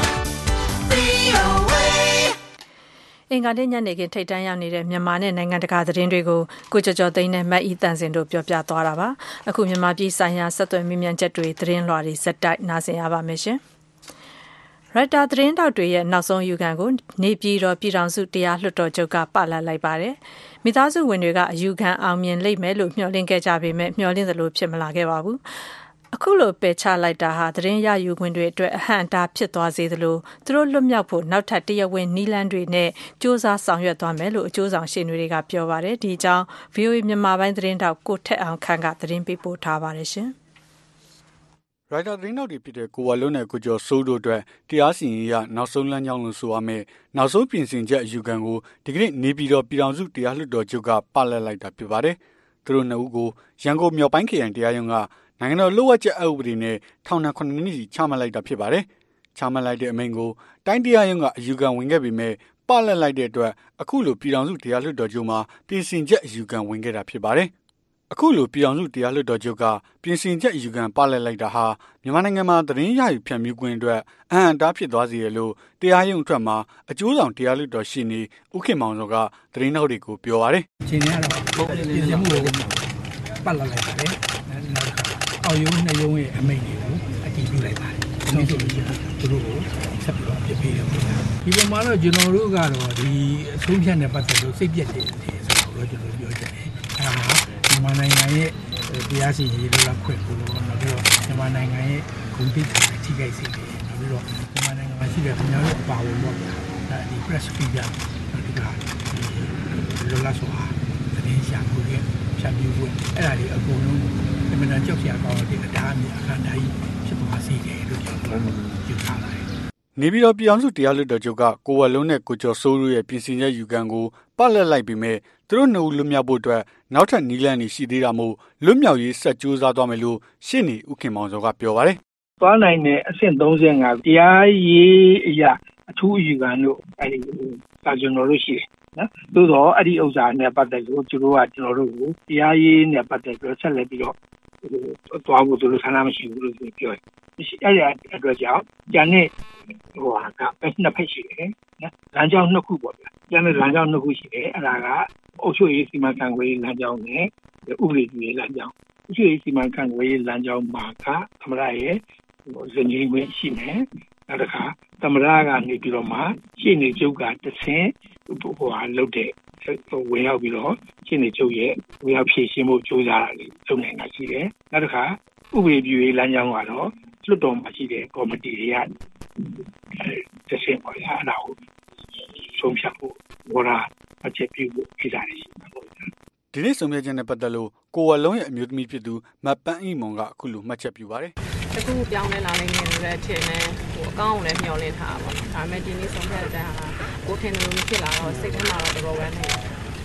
VOA အင်္ဂါနေ့ညနေခင်းထိပ်တန်းရောက်နေတဲ့မြန်မာနဲ့နိုင်ငံတကာသတင်းတွေကိုကိုကျော်ကျော်သိန်းနဲ့မတ်အီတန်စင်တို့ပြောပြသွားတာပါ။အခုမြန်မာပြည်ဆိုင်ရာဆက်သွယ်မြញ្ချက်တွေသတင်းလွှာတွေဇက်တိုက်နားဆင်ရပါမယ်ရှင်။ရိုက်တာသတင်းတောက်တွေရဲ့နောက်ဆုံးယူခံကိုနေပြည်တော်ပြည်ထောင်စုတရားလွှတ်တော်ချုပ်ကပလတ်လိုက်ပါတယ်။မိသားစုဝင်တွေကအယူခံအောင်မြင်လိမ့်မယ်လို့မျှော်လင့်ခဲ့ကြပေမဲ့မျှော်လင့်သလိုဖြစ်မလာခဲ့ပါဘူး။အခုလိုပယ်ချလိုက်တာဟာသတင်းရယူခွင့်တွေအတွက်အဟန့်အတားဖြစ်သွားစေသလိုသူတို့လွတ်မြောက်ဖို့နောက်ထပ်တရားဝင်နည်းလမ်းတွေနဲ့စ조사ဆောင်ရွက်သွားမယ်လို့အကျိုးဆောင်ရှေ့နေတွေကပြောပါတယ်။ဒီအကြောင်း VOA မြန်မာပိုင်းသတင်းတောက်ကိုထက်အောင်ခန့်ကသတင်းပေးပို့ထားပါတယ်ရှင်။ရိုက်တာသတင်းတောက်တွေဖြစ်တဲ့ကိုဝါလုံးနဲ့ကိုကျော်စိုးတို့အတွက်တရားစီရင်ရေးရနောက်ဆုံးလမ်းကြောင်းလို့ဆိုရမယ်နောက်ဆုံးပြင်ဆင်ချက်အယူခံကိုဒီကနေ့နေပြည်တော်ပြည်ထောင်စုတရားလွှတ်တော်ချုပ်ကပလတ်လိုက်တာဖြစ်ပါတယ်။သူတို့နှစ်ဦးကိုရန်ကုန်မြောက်ပိုင်းခရိုင်တရားရုံးကနိုင်ငံတော်လှုပ်ဝက်ချက်အဥပဒေနဲ့ထောင်ဒဏ်9နှစ်စီချမှတ်လိုက်တာဖြစ်ပါတယ်။ချမှတ်လိုက်တဲ့အမိန့်ကိုတိုင်းတရားရုံးကအယူခံဝင်ခဲ့ပေမဲ့ပလတ်လိုက်တဲ့အတွက်အခုလိုပြည်ထောင်စုတရားလွှတ်တော်ချုပ်မှာပြင်ဆင်ချက်အယူခံဝင်ခဲ့တာဖြစ်ပါတယ်။အခုလိုပြည်အောင်စုတရားလွှတ်တော်ချုပ်ကပြင်ဆင်ချက်အယူခံပလတ်လိုက်တာဟာမြန်မာနိုင်ငံမှာသတင်းရယူဖြန့်ဖြူးခွင့်အတွက်အဟန့်အတားဖြစ်သွားစေရလို့တရားရုံးအတွက်မှာအကျိုးဆောင်တရားလွှတ်တော်ရှေ့နေဦးခင်မောင်စောကသတင်းထောက်တွေကိုပြောပါတယ်။အချိန်ရတော့ပြင်ဆင်မှုကိုပလတ်လိုက်ပါတယ်။နောက်တစ်ခါအောက်ရုံးနှစ်ရုံးရဲ့အမိန့်တွေကိုအတည်ပြုလိုက်ပါတယ်။ဒီလိုဆိုရင်သူတို့ကိုဆက်ပြီးတော့ပြပေးတယ်ပေါ့။ဒီပုံမှာတော့ကျွန်တော်တို့ကတော့ဒီအဆုံးဖြတ်နဲ့ပတ်သက်လို့စိတ်ပြက်တယ်ဆိုတော့ကျွန်တော်ပြောချင်တယ်။အဲဒါမြန်မာနိုင်ငံရဲ့တရားစီရင်ရေးလွတ်လပ်ခွင့်ကိုနောက်ပြီးတော့မြန်မာနိုင်ငံရဲ့ဂုဏ်သိက္ခာထိခိုက်စေတယ်နောက်ပြီးတော့မြန်မာနိုင်ငံမှာရှိတဲ့ခင်ဗျားတို့အပါဝင်ပေါ့ဒီ press freedom ဒီကလွတ်လပ်စွာသတင်းရှာဖွေခွင့်ဖြန့်ဖြူးခွင့်အဲ့ဒါတွေအကုန်လုံးအမှန်တန်ကြောက်စရာကောင်းတဲ့အတားအမြစ်အခမ်းအနားကြီးဖြစ်သွားစေတယ်လို့ကျွန်တော်ပြောထားပါတယ်နေပြည်တော်ပြည်အောင်စုတရားလွှတ်တော်ချုပ်ကကိုဝက်လုံးနဲ့ကိုကျော်စိုးတို့ရဲ့ပြင်ဆင်ချက်ယူခံကိုပလတ်လိုက်ပြီးမြဲသူတို့နှစ်ဦးလွတ်မြောက်ဖို့အတွက်နောက်ထပ်နီးလန်းတွေရှိသေးတာမို့လွတ်မြောက်ရေးဆက်ကြိုးစားသွားမယ်လို့ရှေ့နေဦးခင်မောင်စောကပြောပါတယ်။သွားနိုင်တဲ့အဆင့်35တရားရေးအရာအထူးအယူခံတို့အဲဒီကျွန်တော်တို့ရှိတယ်နော်။သို့တော့အဲ့ဒီဥစ္စာနဲ့ပတ်သက်လို့ကျွန်တော်တို့ကိုတရားရေးနဲ့ပတ်သက်ပြီးဆက်လက်ပြီးတော့သွားဖို့သူတို့ဆန္ဒမရှိဘူးလို့ပြောတယ်။အဲ့ဒီအတွက်ကြောင့်ကျန်တဲ့ကနှစ်ဖက်ရှိတယ်နော်လမ်းကြောင်းနှစ်ခုပေါ့ဗျာကျန်တဲ့လမ်းကြောင်းနှစ်ခုရှိတယ်အဲ့ဒါကအုပ်ချုပ်ရေးစီမံခန့်ခွဲရေးလမ်းကြောင်းနဲ့ဥပဒေပြုရေးလမ်းကြောင်းအုပ်ချုပ်ရေးစီမံခန့်ခွဲရေးလမ်းကြောင်းမှာကသမရရဲ့ဇင်ကြီးဝင်ရှိမယ်နောက်တစ်ခါသမရကနေပြီးတော့မှရှင်းနေကျုပ်ကတဆင်းလုပ်တဲ့ဝင်ရောက်ပြီးတော့ရှင်းနေကျုပ်ရဲ့ဝင်ရောက်ဖြည့်ရှင်းဖို့ကြိုးစားတာလေးလုပ်နေတာရှိတယ်နောက်တစ်ခါဥပဒေပြုရေးလမ်းကြောင်းကတော့လွှတ်တော်မှာရှိတဲ့ကော်မတီတွေကတဆင့်ပေါ်ရတာကိုဆုံးဖြတ်ဖို့ဝါအချက်ပြုဖို့ကိစ္စတွေရှိတယ်ဒီနေ့ဆုံးဖြတ်ချက်နဲ့ပတ်သက်လို့ကိုဝက်လုံးရဲ့အမျိုးသမီးဖြစ်သူမပန်းအိမွန်ကအခုလိုမှတ်ချက်ပြုပါတယ်အခုပြောင်းလဲလာနိုင်တယ်လို့လည်းထင်တယ်အကောင်းကိုလည်းမျှော်လင့်ထားတာပေါ့ဒါပေမဲ့ဒီနေ့ဆုံးဖြတ်တဲ့ဟာကိုထင်တယ်လို့ဖြစ်လာတော့စိတ်ထဲမှာတော့တော်တော်ဝမ်းနေတယ်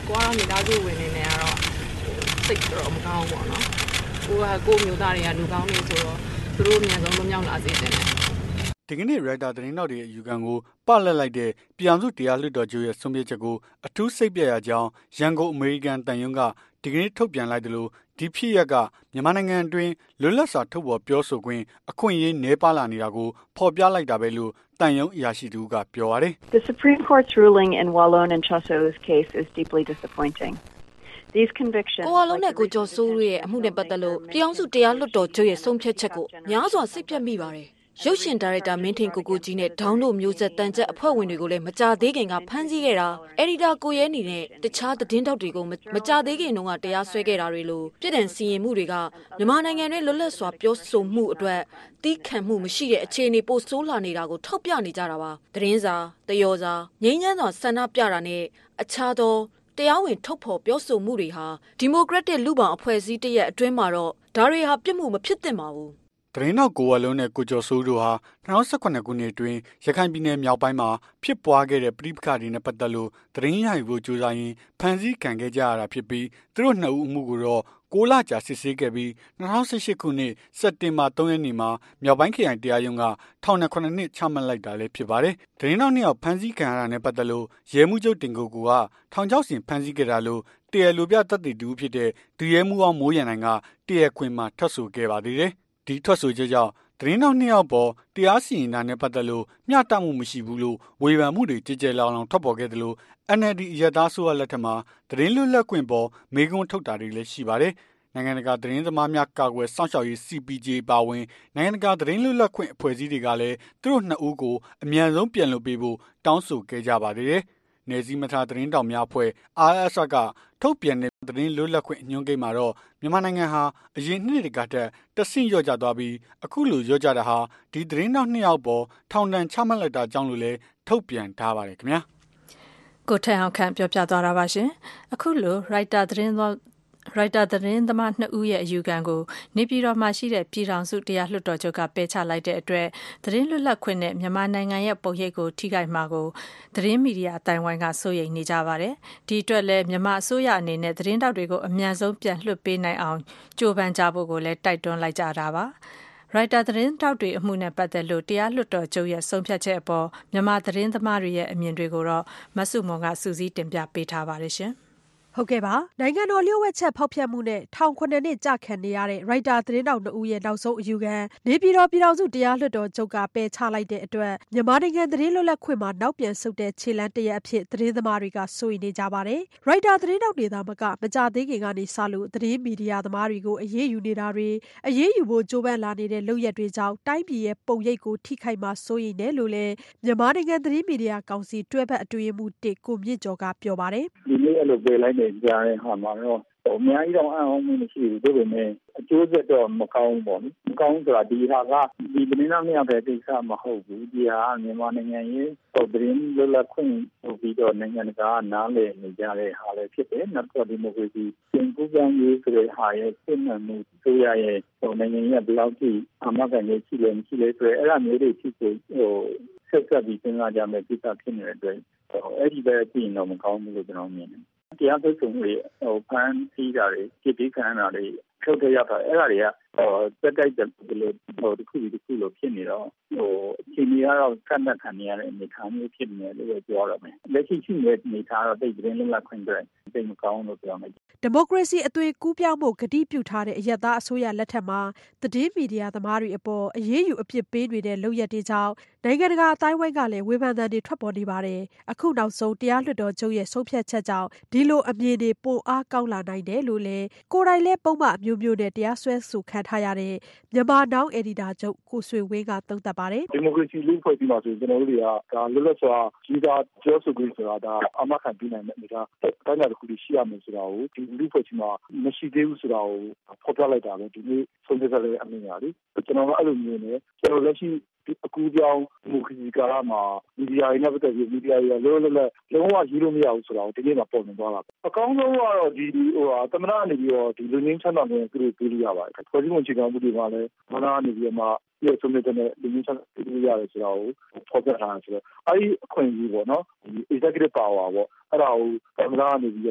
ကိုကတော့မိသားစုဝင်နေနေကတော့စိတ်တော့မကောင်းဘူးပေါ့နော်ကိုမျိုးသားတွေကလူကောင်းနေဆိုတော့သူတို့အများဆုံးမမြောက်လာစေတယ်ဒီကနေ့ရိုက်တာသတင်းတောက်တွေရဲ့အယူခံကိုပလက်လိုက်တဲ့ပြည်အောင်စုတရားလွှတ်တော်ချုပ်ရဲ့ဆုံးဖြတ်ချက်ကိုအထူးစိတ်ပြရကြောင်းရန်ကုန်အမေရိကန်တန်ယုံကဒီကနေ့ထုတ်ပြန်လိုက်တယ်လို့ဒီဖြစ်ရက်ကမြန်မာနိုင်ငံအတွင်းလွတ်လပ်စွာထုတ်ဖော်ပြောဆိုခွင့်အခွင့်အရေးနည်းပါးလာနေတာကိုဖော်ပြလိုက်တာပဲလို့တန်ယုံအရာရှိသူကပြောပါတယ် The Supreme Court's ruling in Wallon and Chosso's case is deeply disappointing. These convictions ကိုဝလုံးနဲ့ကိုကျော်စိုးရဲ့အမှုနဲ့ပတ်သက်လို့ပြည်အောင်စုတရားလွှတ်တော်ချုပ်ရဲ့ဆုံးဖြတ်ချက်ကိုများစွာစိတ်ပြတ်မိပါတယ်ရုပ်ရှင်ဒါရိုက်တာမင်းထင်ကိုကြီးနဲ့ဒေါင်းတို့မျိုးဆက်တန်ချက်အဖွဲ့ဝင်တွေကိုလည်းမကြသေးခင်ကဖမ်းဆီးခဲ့တာအက်ဒီတာကိုရဲနေနဲ့တခြားသတင်းတောက်တွေကိုမကြသေးခင်တုန်းကတရားစွဲခဲ့တာတွေလို့ပြည်ထောင်စီရင်မှုတွေကမြန်မာနိုင်ငံတွင်းလွတ်လပ်စွာပြောဆိုမှုအတွက်တီးခတ်မှုမရှိတဲ့အခြေအနေပိုဆိုးလာနေတာကိုထောက်ပြနေကြတာပါသတင်းစာတယောစာငြိမ်းချမ်းစွာဆန္ဒပြတာနဲ့အခြားသောတရားဝင်ထုတ်ဖော်ပြောဆိုမှုတွေဟာဒီမိုကရက်တစ်လူ့ဘောင်အဖွဲ့အစည်းတရက်အတွင်းမှာတော့ဒါတွေဟာပြစ်မှုမဖြစ်သင့်ပါဘူးသတင်းတော်ကိုဝလုံးနဲ့ကိုကျော်စိုးတို့ဟာ2018ခုနှစ်အတွင်းရခိုင်ပြည်နယ်မြောက်ပိုင်းမှာဖြစ်ပွားခဲ့တဲ့ပဋိပက္ခတွေနဲ့ပတ်သက်လို့သတင်းရယူဖို့ကြိုးစားရင်းဖမ်းဆီးခံခဲ့ကြရတာဖြစ်ပြီးသူတို့နှစ်ဦးအမှုကိုတော့6 လကြာစစ်ဆေးခဲ့ပြီး2018ခုနှစ်စက်တင်ဘာ3 ရက်နေ့မှာမြောက်ပိုင်းခရိုင်တရားရုံးကထောင်နဲ့9 နှစ်ချမှတ်လိုက်တာလည်းဖြစ်ပါတယ်။သတင်းတော်နှစ်ယောက်ဖမ်းဆီးခံရတာနဲ့ပတ်သက်လို့ရဲမှုချုပ်တင်ကိုကူကထောင်ချောက်ဆင်ဖမ်းဆီးခဲ့တာလို့တရားလိုပြတပ်တည်သူဖြစ်တဲ့ဒုရဲမှုအောင်မိုးရန်နိုင်ကတရားခွင်မှာထွက်ဆိုခဲ့ပါသေးတယ်။ဒီထွက်ဆိုချက်ကြောင့်သတင်းတော်နှစ်ယောက်ပေါ်တရားစီရင်တာနဲ့ပတ်သက်လို့မျှတမှုမရှိဘူးလို့ဝေဖန်မှုတွေကြည်ကြဲလောင်ထွက်ပေါ်ခဲ့တယ်လို့ NLD အရပ်သားဆိုရလက်ထက်မှာသတင်းလွတ်လပ်ခွင့်ပေါ်မေးခွန်းထုတ်တာတွေလည်းရှိပါတယ်။နိုင်ငံတကာသတင်းသမားများကာကွယ်စောင့်ရှောက်ရေး CPJ ပါဝင်နိုင်ငံတကာသတင်းလွတ်လပ်ခွင့်အဖွဲ့အစည်းတွေကလည်းသူတို့နှစ်ဦးကိုအမြန်ဆုံးပြန်လွှတ်ပေးဖို့တောင်းဆိုခဲ့ကြပါသေးတယ်။နယ်စည်းမထားသတင်းတောင်များအဖွဲ့ RSF ကထုတ်ပြန်တဲ့သတင်းလွတ်လပ်ခွင့်ညွှန်းကိန်းမှာတော့မြန်မာနိုင်ငံဟာအရင်နှစ်တွေကတည်းကတဆင့်လျော့ကျသွားပြီးအခုလိုလျော့ကျတာဟာဒီသတင်းတောက်နှစ်ယောက်ပေါ်ထောင်ဒဏ်ချမှတ်လိုက်တာကြောင့်လို့လည်းထုတ်ပြန်ထားပါတယ်ခင်ဗျာကိုထန်အောင်ခန့်ပြောပြသွားတာပါရှင်အခုလိုရိုက်တာသတင်းသမား2ဦးရဲ့အယူခံကိုနေပြည်တော်မှာရှိတဲ့ပြည်ထောင်စုတရားလွှတ်တော်ချုပ်ကပယ်ချလိုက်တဲ့အတွက်သတင်းလွတ်လပ်ခွင့်နဲ့မြန်မာနိုင်ငံရဲ့ပုံရိပ်ကိုထိခိုက်မှာကိုသတင်းမီဒီယာအတိုင်းဝိုင်းကစိုးရိမ်နေကြပါတယ်။ဒီအတွက်လည်းမြန်မာအစိုးရအနေနဲ့သတင်းတောက်တွေကိုအမြန်ဆုံးပြန်လွှတ်ပေးနိုင်အောင်ကြိုးပမ်းကြဖို့ကိုလည်းတိုက်တွန်းလိုက်ကြတာပါ။ရိုက်တာသတင်းတောက်တွေအမှုနဲ့ပတ်သက်လို့တရားလွှတ်တော်ချုပ်ရဲ့ဆုံးဖြတ်ချက်အပေါ်မြန်မာသတင်းသမားတွေရဲ့အမြင်တွေကိုတော့မဆုမွန်ကစူးစီးတင်ပြပေးထားပါတယ်ရှင်။ဟုတ်ကဲ့ပါနိုင်ငံတော်လျှို့ဝှက်ချက်ဖောက်ဖျက်မှုနဲ့ထောင်9နှစ်ကြာခံနေရတဲ့ရိုက်တာသတင်းတောက်2ဦးရဲ့နောက်ဆုံးအယူခံနေပြည်တော်ပြည်ထောင်စုတရားလွှတ်တော်ချုပ်ကပယ်ချလိုက်တဲ့အတွက်မြန်မာနိုင်ငံသတင်းလွတ်လပ်ခွင့်မှာနောက်ပြန်ဆုတ်တဲ့ခြေလှမ်းတစ်ရပ်အဖြစ်သတင်းသမားတွေကစိုးရိမ်နေကြပါတယ်ရိုက်တာသတင်းတောက်တွေသာမကြသေးခင်ကနေစလို့သတင်းမီဒီယာသမားတွေကိုအရေးယူနေတာတွေအရေးယူဖို့ကြိုးပမ်းလာနေတဲ့လုပ်ရက်တွေကြောင့်တိုင်းပြည်ရဲ့ပုံရိပ်ကိုထိခိုက်မှာစိုးရိမ်တယ်လို့လည်းမြန်မာနိုင်ငံသတင်းမီဒီယာကောင်စီတွဲဖက်အတွင်းရေးမှူး1ကိုမြင့်ကျော်ကပြောပါတယ်ဒီနေ့အဲ့လိုပယ်လိုက်တဲ့ကြားတဲ့ဟာမှာတော့အများကြီးတော့အံ့ဩမှုမရှိဘူးဒါပေမဲ့အကျိုးဆက်တော့မကောင်းဘူးပေါ့နော်မကောင်းဆိုတာဒီဟာကဒီသတင်းတော်နှစ်ယောက်တဲ့ကိစ္စမဟုတ်ဘူးဒီဟာမြန်မာနိုင်ငံရဲ့သတင်းလွတ်လပ်ခွင့်ဆိုပြီးတော့နိုင်ငံတကာနားလည်နေကြတဲ့ဟာလည်းဖြစ်တယ်နောက်တော့ဒီမိုကရေစီပြင်ပကံရေးဆိုတဲ့ဟာရဲ့စိတ်မှန်မှုဆိုရရဲ့နိုင်ငံရဲ့ဘယ်လောက်ထိအမှန်ကန်ရေးရှိလဲမရှိလဲဆိုရဲအဲ့ဒါမျိုးတွေဖြစ်ကိုဆက်ဆက်ပြီးစဉ်းစားကြမယ်ကိစ္စဖြစ်နေတဲ့အတွက်အဲ့ဒီပဲပြင်တော့မကောင်းဘူးလို့ကျွန်တော်မြင်တယ်တရားစွဲဆိုမှုတွေဖမ်းဆီးတာတွေကြည့်ခံရတာတွေထုတ်ခဲ့ရတာအဲ့ဒါတွေကတက်တိုက်တယ်လို့တစ်ခုလို့ဖြစ်နေတော့အချိန်ကြီးကတော့ကန့်သတ်ခံနေရတဲ့အနေအထားမျိုးဖြစ်နေတယ်လို့ပြောရမယ်လက်ရှိရှိနေတဲ့အနေအထားတော့တိတ်သတင်းလွတ်လပ်ခွင့်တွေတိတ်မကောင်းလို့ပြောမယ်ဒီမိုကရေစီအသွင်ကူးပြောင်းဖို့ကတိပြုထားတဲ့အယက်သားအစိုးရလက်ထက်မှာသတင်းမီဒီယာသမားတွေအပေါ်အရေးယူအပြစ်ပေးနေတဲ့လုပ်ရက်တွေကြောင့်နိုင်ငံတကာအတိုင်းအဝိုင်းကလည်းဝေဖန်သံတွေထွက်ပေါ်နေပါတယ်အခုနောက်ဆုံးတရားလွှတ်တော်ချုပ်ရဲ့ဆုံးဖြတ်ချက်ကြောင့်ဒီလိုအမြင်တွေပိုအားကောင်းလာနိုင်တယ်လို့လည်းကိုယ်တိုင်လည်းပုံမှန်အမျိုးမျိုးနဲ့တရားစွဲဆိုခံထားရတဲ့မြန်မာနောင်အယ်ဒီတာချုပ်ကိုဆွေဝင်းကသုံးသပ်ပါတယ်ဒီမိုကရေစီလူ့ဖွဲ့စည်းမှာဆိုကျွန်တော်တို့တွေကဒါလွတ်လပ်စွာကြီးသားပြောဆိုခွင့်ဆိုတာဒါအမှတ်ခံပြီးနိုင်တဲ့အနေအထားတိုင်းပြည်တစ်ခုတည်းရှိရမယ်ဆိုတာကိုဒီလူ့ဖွဲ့စည်းမှာမရှိသေးဘူးဆိုတာကိုဖော်ပြလိုက်တာပဲဒီနေ့ဆုံးဖြတ်လိုက်တဲ့အမြင်ပါလေကျွန်တော်ကအဲ့လိုမျိုးနဲ့ကျွန်တော်လက်ရှိအကူကြောင့်ဒီမိုကရေစီကာလမှာမီဒီယာတွေနဲ့ပတ်သက်ပြီးမီဒီယာတွေလောလောလုံးဝရေးလို့မရဘူးဆိုတာကိုဒီနေ့မှပေါ်နေသွားတာအကောင်းဆုံးကတော့ဒီသမဏအနေပြီးတော့ဒီလူငင်းချမ်းသာတဲ့သူတွေပြေးရပါတယ်ဖွဲ့စည်းပုံအခြေခံမှုတွေကလည်းသမဏအနေပြီးမှပြည့်စုံတဲ့လူငင်းချမ်းသာပြေးရတယ်ဆိုတာကိုဖော်ပြထားတာဆိုတော့အဲ့ဒီအခွင့်အရေးပေါ့နော်ဒီ executive power ပေါ့အဲ့ဒါကိုသမဏအနေပြီးမှ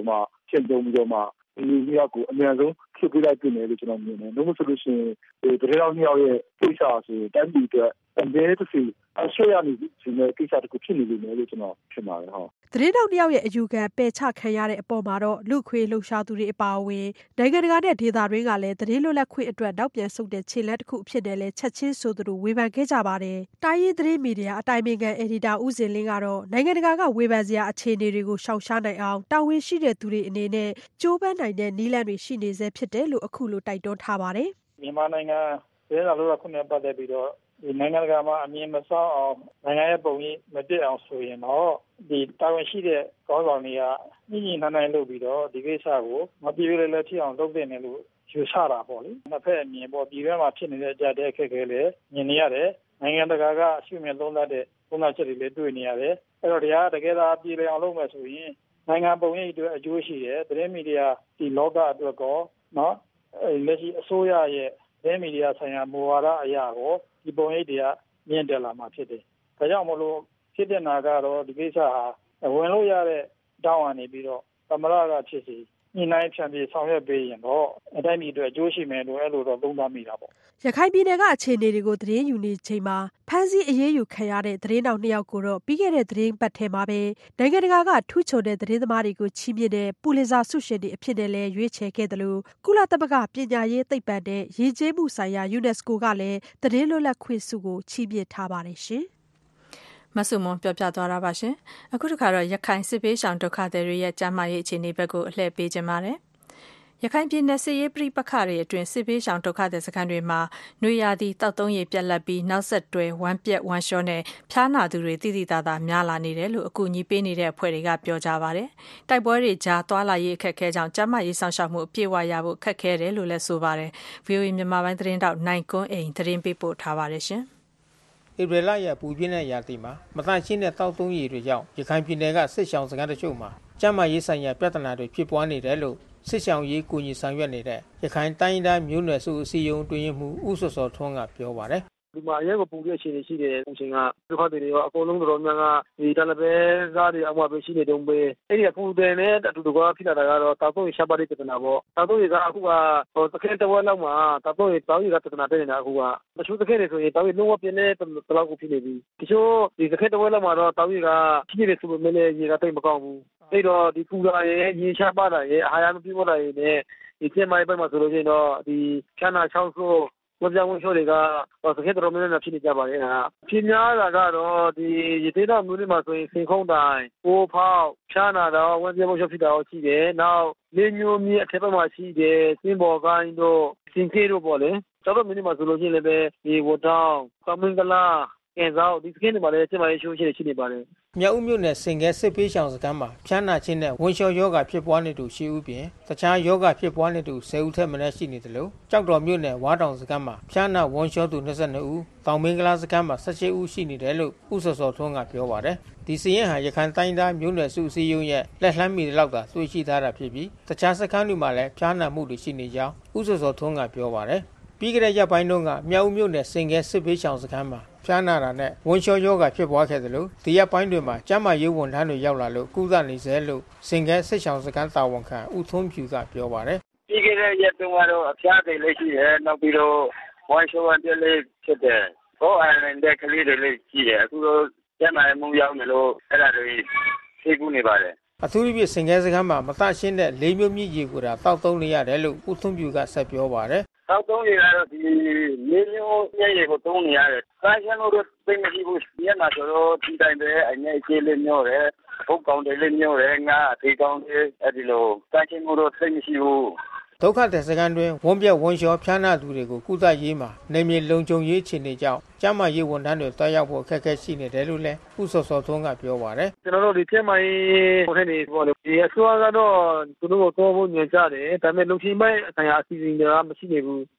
င့်သုံးပြီးတော့မှဒီနှစ်ယောက်ကိုအများဆုံးဖြစ်ပြလိုက်ပြင်တယ်လို့ကျွန်တော်မြင်တယ်။လို့ဆိုလို့ရှိရင်ဒီတရောင်းနှစ်ယောက်ရဲ့ကိစ္စဆိုတိုင်းပြည်အတွက်အမြဲတစေအဆွေရနေဒီမဲ့ကိစ္စတခုဖြစ်နေလို့လည်းကျွန်တော်ထင်ပါတယ်ဟုတ်သတင်းတောက်တယောက်ရဲ့အယူခံပယ်ချခံရတဲ့အပေါ်မှာတော့လူခွေလှုပ်ရှားသူတွေအပါအဝင်နိုင်ငံတကာနဲ့ဒေသတွင်းကလည်းသတင်းလွတ်လပ်ခွင့်အတွက်နောက်ပြန်ဆုတ်တဲ့ခြေလှမ်းတစ်ခုအဖြစ်နဲ့လည်းချက်ချင်းဆိုသူတို့ဝေဖန်ခဲ့ကြပါတယ်။တိုင်းရင်းသတင်းမီဒီယာအတိုင်ပင်ခံအယ်ဒီတာဦးစင်လင်းကတော့နိုင်ငံတကာကဝေဖန်စရာအခြေအနေတွေကိုရှောင်ရှားနိုင်အောင်တာဝန်ရှိတဲ့သူတွေအနေနဲ့ကြိုးပမ်းနိုင်တဲ့နည်းလမ်းတွေရှိနေစေဖြစ်တယ်လို့အခုလိုတိုက်တွန်းထားပါတယ်။မြန်မာနိုင်ငံသတင်းစာလို့ခွင့်နဲ့ပတ်သက်ပြီးတော့ဒီနိုင်ငံတကာမှာအမြင်မဆောင်းအောင်နိုင်ငံရဲ့ပုံရိပ်မတက်အောင်ဆိုရင်တော့ဒီတာဝန်ရှိတဲ့ကောင်းဆောင်တွေကညှိနှိုင်းနှိုင်းလုပ်ပြီးတော့ဒီကိစ္စကိုမပြေလည်လည်းဖြစ်အောင်လုပ်တဲ့နယ်လို့ယူဆတာပေါ့လေ။နှစ်ဖက်အမြင်ပေါ့ပြည်တွင်းမှာဖြစ်နေတဲ့ကြားတဲ့အခက်အခဲလည်းမြင်နေရတယ်။နိုင်ငံတကာကအရှုမြင်သုံးသပ်တဲ့သုံးသပ်ချက်တွေလည်းတွေ့နေရတယ်။အဲ့တော့တရားတကယ်သာပြေလည်အောင်လုပ်မယ်ဆိုရင်နိုင်ငံပုံရိပ်အတွက်အကျိုးရှိတယ်။သတင်းမီဒီယာဒီလောကအတွက်ကောနော်လက်ရှိအစိုးရရဲ့သတင်းမီဒီယာဆိုင်ရာမူဝါဒအရာကိုဒီပုံရိပ်တွေကမြင့်တက်လာမှာဖြစ်တယ်။ဒါကြောင့်မလို့ဖြစ်တဲ့နာကတော့ဒီကိစ္စဟာဝင်လို့ရတဲ့တောင်းအနေပြီးတော့သမရကဖြစ်စီညှိနှိုင်းဖြန့်ပြေဆောင်ရွက်ပေးရင်တော့အတိုင်းပြည်အတွက်အကျိုးရှိမယ်လို့အဲ့လိုတော့သုံးသပ်မိတာပေါ့။ရခိုင်ပြည်နယ်ကအခြေအနေတွေကိုသတင်းယူနေချိန်မှာဖမ်းဆီးအရေးယူခံရတဲ့သတင်းတောက်2ယောက်ကိုတော့ပြီးခဲ့တဲ့သတင်းပတ်ထဲမှာပဲနိုင်ငံတကာကထူးချွန်တဲ့သတင်းသမားတွေကိုချီးမြှင့်တဲ့ပူလစ်ဇာဆုရှင်တွေအဖြစ်နဲ့လည်းရွေးချယ်ခဲ့တယ်လို့ကုလသမဂ္ဂပညာရေးသိပ္ပံနဲ့ယဉ်ကျေးမှုဆိုင်ရာ UNESCO ကလည်းသတင်းလွတ်လပ်ခွင့်ဆုကိုချီးမြှင့်ထားပါတယ်ရှင်။မဆုမွန်ပြောပြသွားတာပါရှင်။အခုတစ်ခါတော့ရခိုင်စစ်ပေးရှောင်ဒုက္ခသည်တွေရဲ့ကျန်းမာရေးအခြေအနေဘက်ကိုအလှည့်ပေးခြင်းပါတယ်။ရခိုင်ပြည်နယ်စစ်ရေးပြိပခါတွေအတွင်းစစ်ပေးရှောင်ဒုက္ခသည်စခန်းတွေမှာနှွေရာသီတောက်သုံးရည်ပြက်လက်ပြီးနောက်ဆက်တွဲဝမ်းပြက်ဝမ်းလျှောနဲ့ဖျားနာသူတွေတိတိတသာများလာနေတယ်လို့အကူအညီပေးနေတဲ့အဖွဲ့တွေကပြောကြပါတယ်။တိုက်ပွဲတွေကြားသွားလာရေးအခက်အခဲကြောင့်ကျန်းမာရေးဆောင်ရှောက်မှုအပြည့်အဝရဖို့ခက်ခဲတယ်လို့လည်းဆိုပါတယ်။ VOA မြန်မာပိုင်းသတင်းတောက်နိုင်ကွန်းအိမ်သတင်းပေးပို့ထားပါတယ်ရှင်။ဧပြီလရဲ့ပူပြင်းတဲ့ရာသီမှာမတန့်ရှင်းတဲ့တောက်သုံးရည်တွေကြောင့်ရခိုင်ပြည်နယ်ကစစ်ရှောင်စခန်းတချို့မှာကျန်းမာရေးဆိုင်ရာပြဿနာတွေဖြစ်ပွားနေတယ်လို့စစ်ဆောင်ရေးကူညီဆောင်ရွက်နေတဲ့ရခိုင်တိုင်းဒေသမျိုးနွယ်စုအစည်းအရုံးတွင်မှုဦးစောစောထွန်းကပြောပါတယ်ဒီမှာရဲကပူတဲ့အခြေအနေရှိတယ်အချိန်ကဒုက္ခတွေရောအကုန်လုံးတော်များများဒီတလပဲစားတွေအမှပဲရှိနေတုန်းပဲအဲ့ဒီအပူတယ်နဲ့အတူတူကဖြစ်လာတာကတော့တောက်သုံးရရှားပါတဲ့ပြဿနာပေါ့တောက်သုံးရကအခုကသခင်တဝက်လောက်မှာတောက်သုံးရတောက်ရကပြဿနာတက်နေတာအခုကတချို့သခင်တွေဆိုရင်တောက်ရလုံးဝပြင်းတဲ့တလောက်ကိုဖြစ်နေပြီတချို့ဒီသခင်တဝက်လောက်မှာတော့တောက်ရကဖြစ်နေတယ်ဆိုပေမဲ့လည်းရေကတိတ်မကောင်းဘူးအဲ့တော့ဒီပူလာရဲ့ရေရှားပါတာရဲ့အာဟာရမပြည့်ဝတာရဲ့ဒီကျမပိုင်းမှာဆိုလို့ရှိရင်တော့ဒီချမ်းသာချောင်းဆိုးဝကြဝချိုတွေကစကေးတော်များများဖြစ်နေကြပါတယ်ဟာဖြစ်များတာကတော့ဒီရသေးတော့မျိုးတွေမှာဆိုရင်စင်ခုံးတိုင်းပိုးဖောက်ချားနာတော့ဝကြဝချိုဖြစ်တာရှိတယ်နောက်လေးမျိုးမြအထက်ဘက်မှာရှိတယ်စင်ဘော်ကိုင်းတို့စင်ကေတို့ပေါ့လေကျွန်တော်မျိုးတွေမှာဆိုလို့ရှိရင်လည်းပဲဒီဝတောင်းကမင်္ဂလာကဲစားဒီစကေးတွေမှာလည်းကျမရေးရှိုးရှိနေပါတယ်မြောက်ဦးမြို့နယ်စင်ကဲစစ်ပေးရှောင်စခန်းမှာဖျားနာခြင်းနဲ့ဝန်လျှော်ယောဂဖြစ်ပွားနေသူရှိဦးပြင်တခြားယောဂဖြစ်ပွားနေသူ10ဦးထက်မနည်းရှိနေတယ်လို့ကြောက်တော်မြို့နယ်ဝါတောင်စခန်းမှာဖျားနာဝန်လျှော်သူ22ဦးတောင်မင်္ဂလာစခန်းမှာ18ဦးရှိနေတယ်လို့ဦးစောစောထွန်းကပြောပါတယ်ဒီစရင်ဟာရခိုင်တိုင်းသားမျိုးနွယ်စုအစည်းအရုံးရဲ့လက်လှမ်းမီလောက်သာတွေ့ရှိထားတာဖြစ်ပြီးတခြားစခန်းတွေမှာလည်းဖျားနာမှုတွေရှိနေကြောင်းဦးစောစောထွန်းကပြောပါတယ်ပြီးကြတဲ့ရက်ပိုင်းတုန်းကမြောက်ဦးမြို့နယ်စင်ကဲစစ်ပေးရှောင်စခန်းမှာဖျားနာတာနဲ့ဝန်လျှော်ယောဂဖြစ်ပွားခဲ့တယ်လို့ဒီရက်ပိုင်းတွေမှာကျန်းမာရေးဝန်ထမ်းတွေရောက်လာလို့ကုသနေစေလို့စင်ကဲစစ်ရှောင်စခန်းတာဝန်ခံဦးထွန်းဖြူကပြောပါတယ်ပြီးကြတဲ့ရက်တုန်းကတော့အဖျားတွေလည်းရှိတယ်နောက်ပြီးတော့ဝန်လျှော်ရတဲ့လည်းဖြစ်တယ်ဘောအန်တဲ့ကလေးတွေလည်းရှိတယ်အခုတော့ကျန်းမာရေးမှုရောက်နေလို့အဲ့ဒါတွေသိကူနေပါတယ်အထူးသဖြင့်စင်ကဲစခန်းမှာမတရှင်းတဲ့လေးမျိုးမြင့်ရေကိုတာတောက်သုံးနေရတယ်လို့ဦးထွန်းဖြူကဆက်ပြောပါတယ်တောက်သုံးရတော့ဒီလေးမျိုးမြင့်ရေကိုသုံးနေရတယ်။စားရှင်းလို့သိမရှိဘူး။ဒီမှာဆိုတော့ဒီတိုင်းပဲအငိမ့်ကြီးလေးမျိုးတယ်။ဘုတ်ကောင်တွေလေးမျိုးတယ်ငါအသေးကောင်တွေအဲ့ဒီလိုစားရှင်းလို့သိမရှိဘူးဒုက္ခသည်စခန်းတွင်ဝန်းပြက်ဝန်းလျှောဖျားနာသူတွေကိုကုသရေးမှာနေမြေလုံခြုံရေးအခြေအနေကြောင့်ကျန်းမာရေးဝန်ထမ်းတွေတွားရောက်ဖို့အခက်အခဲရှိနေတယ်လို့လည်းဦးစောစောထွန်းကပြောပါတယ်ကျွန်တော်တို့ဒီကျန်းမာရေးဝန်ထမ်းတွေပေါ့လေဒီအစိုးရကတော့သူတို့ကိုတော့ညွှန်ကြားတယ်ဒါပေမဲ့လုံခြုံရေးအဆိုင်ရာအစီအစဉ်တွေကမရှိနေဘူး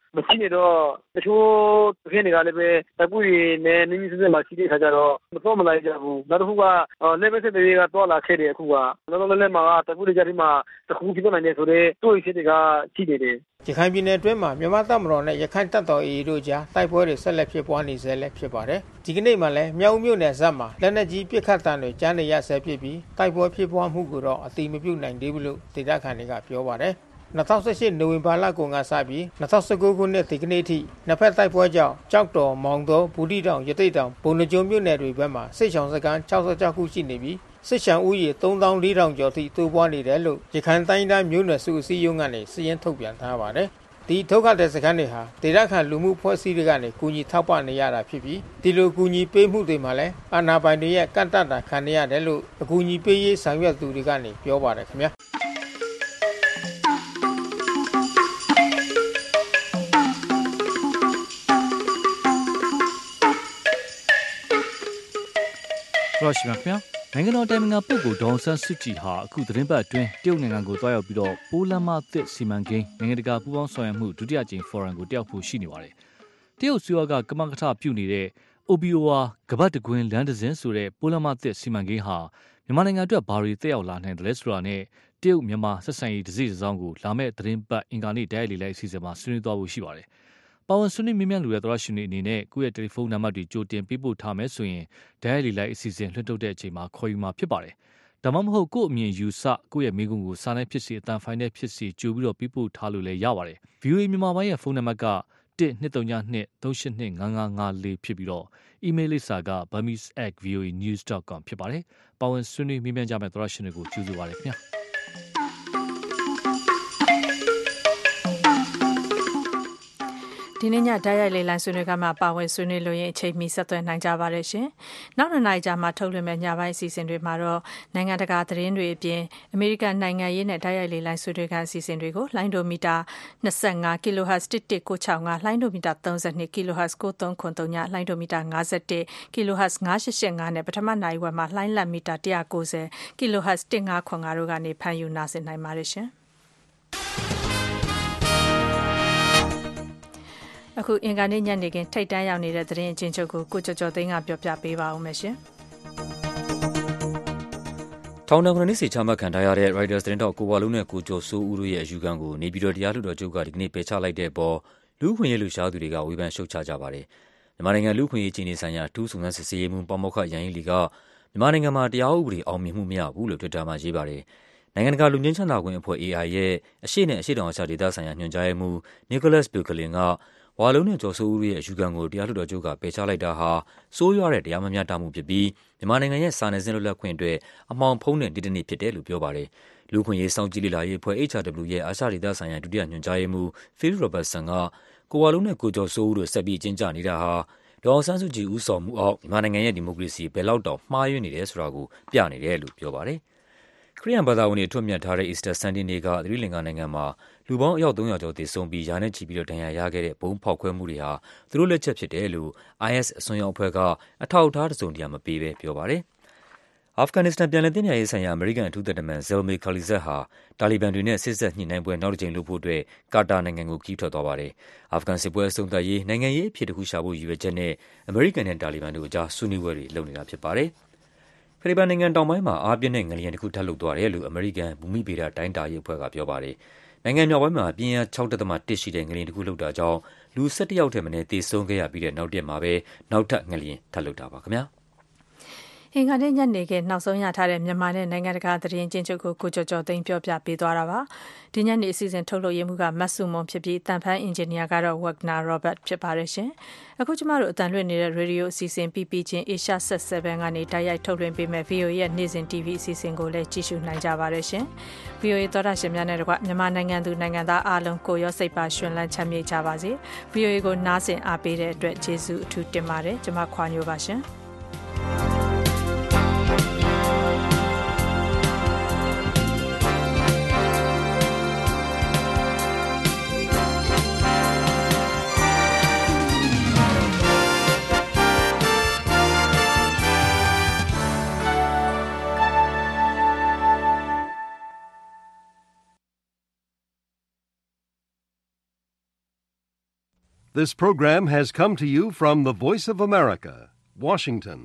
မရှိနေတော့တချို့ဖြစ်နေကြလည်းပဲတပူတွေနဲ့နင်းစစမှာရှိတဲ့ခါကျတော့မတော့မလိုက်ကြဘူးနောက်တစ်ခုကလက်ပဲစစ်တွေကတွာလာခဲ့တယ်အခုကလောလောလတ်မှာတပူတွေကြတဲ့မှာတခုဖြစ်နိုင်တယ်ဆိုတော့တွေးဖြစ်တွေကရှိနေတယ်ရခိုင်ပြည်နယ်အတွင်းမှာမြန်မာတပ်မတော်နဲ့ရခိုင်တပ်တော် AA တို့ကြားတိုက်ပွဲတွေဆက်လက်ဖြစ်ပွားနေဆဲလည်းဖြစ်ပါတယ်။ဒီကနေ့မှလည်းမြောက်ဦးမြို့နယ်ဇက်မှာလက်နက်ကြီးပစ်ခတ်တံတွေကြားနေရဆဲဖြစ်ပြီးတိုက်ပွဲဖြစ်ပွားမှုကိုတော့အတိမပြုနိုင်သေးဘူးလို့ဒေသခံတွေကပြောပါတယ်။2018နိုဝင်ဘာလကုန်ကစပြီး2019ခုနှစ်ဒီကနေ့ထိနှစ်ဖက်တိုက်ပွဲကြောင့်ကြောက်တော်မောင်တော်ဘူးတီတောင်ရတိတ်တောင်ဘုံနှကျုံမြို့နယ်တွေဘက်မှာစစ်ဆောင်စခန်း66ခုရှိနေပြီးစစ်ရှောင်ဦးရေ3400ကျော်ထိတိုးပွားနေတယ်လို့ရခိုင်တိုင်းသားမျိုးနွယ်စုအစည်းအရုံးကနေစီရင်ထုတ်ပြန်ထားပါတယ်။ဒီထုတ်ခတ်တဲ့စခန်းတွေဟာဒေသခံလူမှုဖွဲ့စည်းတွေကနေကူညီထောက်ပံ့နေရတာဖြစ်ပြီးဒီလိုကူညီပေးမှုတွေမှာလည်းအာဏာပိုင်တွေရဲ့ကန့်သတ်တာခံနေရတယ်လို့အကူအညီပေးရေးဆောင်ရွက်သူတွေကနေပြောပါတယ်ခင်ဗျာ။ရရှိမြခင်နိုင်ငံတော်တိုင်ပင်ခံပုဂ္ဂိုလ်ဒေါအောင်ဆန်းစုကြည်ဟာအခုသတင်းပတ်အတွင်းတရုတ်နိုင်ငံကိုတွားရောက်ပြီးတော့ပိုးလမ်းမသစ်စီမံကိန်းနိုင်ငံတကာပူးပေါင်းဆောင်ရွက်မှုဒုတိယကြိမ်ဖော်ရမ်ကိုတက်ရောက်ဖို့ရှိနေပါတယ်။တရုတ်အစိုးရကကမကထပြုနေတဲ့ OBOR ကပတ်တကွင်းလမ်းတစ်စင်းဆိုတဲ့ပိုးလမ်းမသစ်စီမံကိန်းဟာမြန်မာနိုင်ငံအတွက်ဘာတွေတက်ရောက်လာနိုင်တယ်လဲဆိုတာနဲ့တရုတ်မြန်မာဆက်ဆံရေးတစ်စိတ်တစ်စောင်းကိုလာမယ့်သတင်းပတ်အင်္ဂါနေ့တိုက်ရိုက်လေလိုက်အစီအစဉ်မှာဆွေးနွေးသွားဖို့ရှိပါတယ်။ပါဝင်ဆွေးနွေးမြင်မြန်လူရဲ့သရရှင်တွေအနေနဲ့ကိုယ့်ရဲ့တယ်လီဖုန်းနံပါတ်တွေကြိုတင်ပေးပို့ထားမယ်ဆိုရင်ဒိုင်ယာလီလိုက်အစီအစဉ်လွှင့်ထုတ်တဲ့အချိန်မှာခေါ်ယူမှာဖြစ်ပါတယ်။ဒါမှမဟုတ်ကိုယ့်အမြင်ယူဆကိုယ့်ရဲ့မိကုံကိုစာနဲ့ဖြစ်စီအတန်ဖိုင်နဲ့ဖြစ်စီကြိုပြီးတော့ပေးပို့ထားလို့လည်းရပါတယ်။ VOA မြန်မာပိုင်းရဲ့ဖုန်းနံပါတ်က12323855554ဖြစ်ပြီးတော့အီးမေးလ်လိပ်စာက burmese@voanews.com ဖြစ်ပါတယ်။ပါဝင်ဆွေးနွေးမြင်မြန်ကြမယ့်သရရှင်တွေကိုကျေးဇူးပါတယ်ခင်ဗျာ။ဒီနေ့ညတိုက်ရိုက်လေလိုင်းဆွေးနွေးကမှပါဝင်ဆွေးနွေးလို့ရင်အချိန်မီဆက်သွယ်နိုင်ကြပါတယ်ရှင်။နောက်နှစ်နိုင်ကြာမှထုတ်လွှင့်မဲ့ညပိုင်းအစီအစဉ်တွေမှာတော့နိုင်ငံတကာသတင်းတွေအပြင်အမေရိကန်နိုင်ငံရေးနဲ့တိုက်ရိုက်လေလိုင်းဆွေးနွေးခန်းအစီအစဉ်တွေကိုလိုင်းဒိုမီတာ25 kHz 11965လိုင်းဒိုမီတာ32 kHz 9393ညလိုင်းဒိုမီတာ51 kHz 985နဲ့ပထမနိုင်ဝက်မှာလိုင်းလက်မီတာ190 kHz 1595တို့ကနေဖမ်းယူနာဆင်နိုင်ပါတယ်ရှင်။အခုအင်္ဂါနေ့ညနေခင်းထိတ်တန်းရောက်နေတဲ့သတင်းအချင်းချုပ်ကိုကိုကျော်ကျော်သိန်းကပြောပြပေးပါဦးမယ်ရှင်။ထောင်ဒဏ်9နှစ်စီချမှတ်ခံထားရတဲ့ Reuters သတင်းတောက်ကိုဝါလုံးနဲ့ကိုကျော်စိုးဦးတို့ရဲ့အယူခံကိုနေပြည်တော်တရားလွှတ်တော်ချုပ်ကဒီကနေ့ပယ်ချလိုက်တဲ့အပေါ်လူ့အခွင့်အရေးလှုပ်ရှားသူတွေကဝေဖန်ရှုတ်ချကြပါတယ်။မြန်မာနိုင်ငံလူ့အခွင့်အရေးအခြေအနေဆိုင်ရာထူးစုံစမ်းစစ်ဆေးရေးမှူးပေါမောက္ခရန်ဟီလီကမြန်မာနိုင်ငံမှာတရားဥပဒေအောင်မြင်မှုမရဘူးလို့ Twitter မှာရေးပါတယ်။နိုင်ငံတကာလူငင်းချမ်းသာခွင့်အဖွဲ့ AI ရဲ့အရှေ့နဲ့အရှေ့တောင်အာရှဒေသဆိုင်ရာညွှန်ကြားရေးမှူး Nicholas Bucklin ကဝါလုံးနဲ့ကျော်စိုးဦးရဲ့အယူခံကိုတရားလွှတ်တော်ချုပ်ကပယ်ချလိုက်တာဟာစိုးရွားတဲ့တရားမမျှတမှုဖြစ်ပြီးမြန်မာနိုင်ငံရဲ့စာနယ်ဇင်းလွတ်လပ်ခွင့်အတွက်အမှောင်ဖုံးတဲ့ဒီတနေ့ဖြစ်တယ်လို့ပြောပါတယ်။လူ့အခွင့်အရေးစောင့်ကြည့်လေ့လာရေးအဖွဲ့ HRW ရဲ့အာရှဒေသဆိုင်ရာဒုတိယညွှန်ကြားရေးမှူး Phil Robertson ကကိုဝါလုံးနဲ့ကိုကျော်စိုးဦးတို့ဆက်ပြီးအကျဉ်းချနေတာဟာဒေါအောင်ဆန်းစုကြည်ဦးဆောင်မှုအောက်မြန်မာနိုင်ငံရဲ့ဒီမိုကရေစီဘယ်လောက်တောင်မှားယွင်းနေတယ်ဆိုတာကိုပြနေတယ်လို့ပြောပါတယ်။ခရစ်ယာန်ဘာသာဝင်တွေအထွတ်မြတ်ထားတဲ့ Easter Sunday နေ့ကသီရိလင်္ကာနိုင်ငံမှာလူပေါင်းအယောက်300ကျော်သေဆုံးပြီးရာနဲ့ချီပြီးတော့ဒဏ်ရာရခဲ့တဲ့ဘုံဖောက်ခွဲမှုတွေဟာသူတို့လက်ချက်ဖြစ်တယ်လို့ IS အစွန်းရောက်အဖွဲ့ကအထောက်အထားတစုံတရာမပေးဘဲပြောပါတယ်။အာဖဂန်နစ္စတန်ပြန်လည်သင့်မြတ်ရေးဆိုင်ရာအမေရိကန်အထူးသံတမန် Zalmay Khalilzad ဟာတာလီဘန်တွေနဲ့စစ်ဆက်ညှိနှိုင်းပွဲနောက်တစ်ကြိမ်လုပ်ဖို့အတွက်ကာတာနိုင်ငံကိုခရီးထွက်သွားပါတယ်။အာဖဂန်စစ်ပွဲအဆုံးသတ်ရေးနိုင်ငံရေးအဖြစ်တစ်ခုရှာဖို့ရည်ရွယ်ချက်နဲ့အမေရိကန်နဲ့တာလီဘန်တို့အကြားဆွေးနွေးပွဲတွေလုပ်နေတာဖြစ်ပါတယ်။ဖိလစ်ပိုင်နိုင်ငံတောင်ပိုင်းမှာအားပြင်းတဲ့ငလျင်တစ်ခုထပ်လှုပ်သွားတယ်လို့အမေရိကန်ဘူမိဗေဒတိုင်းတာရေးအဖွဲ့ကပြောပါတယ်။နိုင်ငံမြောက်ပိုင်းမှာပြင်းအား 6.1 ရှိတဲ့ငလျင်တစ်ခုလှုပ်တာကြောင့်လူ17ယောက်ထက်မနည်းသေဆုံးခဲ့ရပြီးတဲ့နောက်တရက်မှာပဲနောက်ထပ်ငလျင်ထပ်လှုပ်တာပါခင်ဗျာ။အင်္ဂါနေ့ညနေခင်းနောက်ဆုံးရထားတဲ့မြန်မာနဲ့နိုင်ငံတကာသတင်းကျဉ်းချုပ်ကိုကိုကျော်ကျော်သိန်းပြောပြပေးသွားတာပါ။ဒီညနေအစီအစဉ်ထုတ်လုပ်ရေးမှူးကမတ်စုမွန်ဖြစ်ပြီးတန်ဖန်အင်ဂျင်နီယာကတော့ Wagner Robert ဖြစ်ပါတယ်ရှင်။အခုကျမတို့အတန်လွှင့်နေတဲ့ရေဒီယိုအစီအစဉ် PPG Asia Set 7ကနေတိုက်ရိုက်ထုတ်လွှင့်ပေးမဲ့ VOA ရဲ့နေ့စဉ် TV အစီအစဉ်ကိုလည်းကြည့်ရှုနိုင်ကြပါတယ်ရှင်။ VOA သောတာရှင်များနဲ့တကွမြန်မာနိုင်ငံသူနိုင်ငံသားအားလုံးကိုရောစိတ်ပါရှင်လန်းချမ်းမြေ့ကြပါစေ။ VOA ကိုနားဆင်အားပေးတဲ့အတွက်ကျေးဇူးအထူးတင်ပါတယ်။ကျွန်မခွာညိုပါရှင်။ This program has come to you from the Voice of America, Washington.